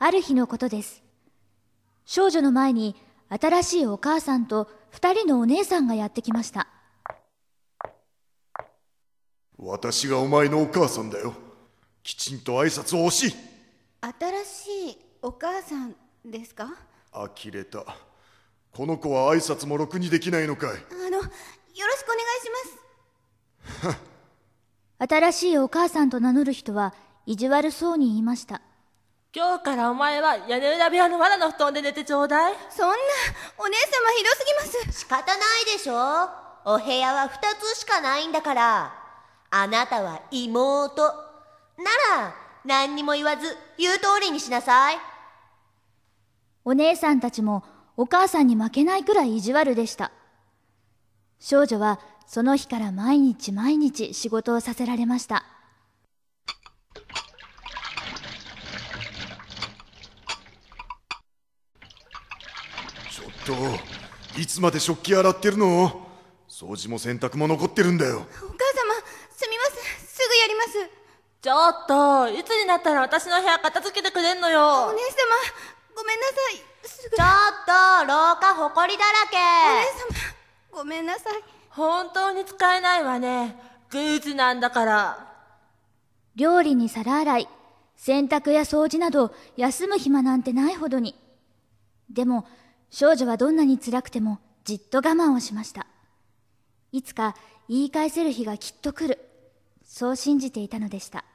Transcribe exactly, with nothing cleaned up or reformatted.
ある日のことです。少女の前に新しいお母さんと二人のお姉さんがやってきました。 私がお前のお母さんだよ。きちんと挨拶を欲しい。 新しいお母さんですか？ 呆れた。この子は挨拶もろくにできないのかい。あの、よろしくお願いします。 新しいお母さんと名乗る人は意地悪そうに言いました。 今日からお前は屋根裏部屋の藁の布団で寝てちょうだい。 そんな、お姉様ひどすぎます。 仕方ないでしょ。お部屋は二つしかないんだから。あなたは妹。なら、何にも言わず言う通りにしなさい。 お姉さんたちもお母さんに負けないくらい意地悪でした。少女はその日から毎日毎日仕事をさせられました。 ちょっと、いつまで食器洗ってるの？掃除も洗濯も残ってるんだよ。 お母様、すみません。すぐやります。 ちょっと、いつになったら私の部屋片付けてくれんのよ。 お姉様、ごめんなさい。すぐ。 ちょっと、廊下ほこりだらけ。 お姉様、ごめんなさい。 本当に使えないわね。グズなんだから。 料理に皿洗い、洗濯や掃除など休む暇なんてないほどに。でも少女はどんなに辛くてもじっと我慢をしました。いつか言い返せる日がきっと来る、そう信じていたのでした。